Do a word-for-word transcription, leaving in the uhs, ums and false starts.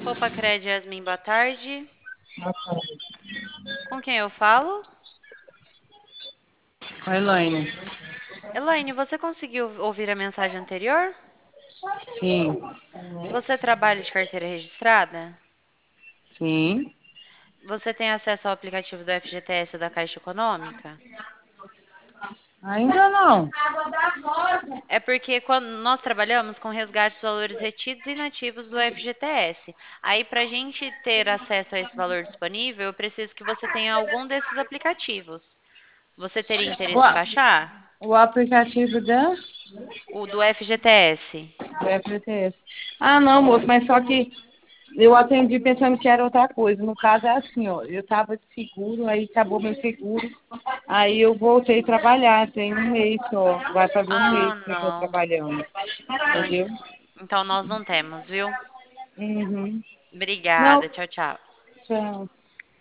Copacred Yasmin, boa tarde. Ah, tá. Com quem eu falo? Com a Elaine. Elaine, você conseguiu ouvir a mensagem anterior? Sim, Você trabalha de carteira registrada? sim. Você tem acesso ao aplicativo do F G T S da Caixa Econômica? Ainda não. É porque quando nós trabalhamos com resgate dos valores retidos e inativos do F G T S. Aí, para a gente ter acesso a esse valor disponível, eu preciso que você tenha algum desses aplicativos. Você teria O, interesse em a- baixar? o aplicativo da O do F G T S. do F G T S. Ah, não, moço, mas só que eu atendi pensando que era outra coisa. No caso é assim, ó, eu tava de seguro, aí acabou meu seguro, aí eu voltei a trabalhar, tem um mês só, vai fazer um mês Ah, que eu tô não. trabalhando, Ah, entendeu? então nós não temos, viu? Uhum. Não, Obrigada. Tchau, tchau. tchau.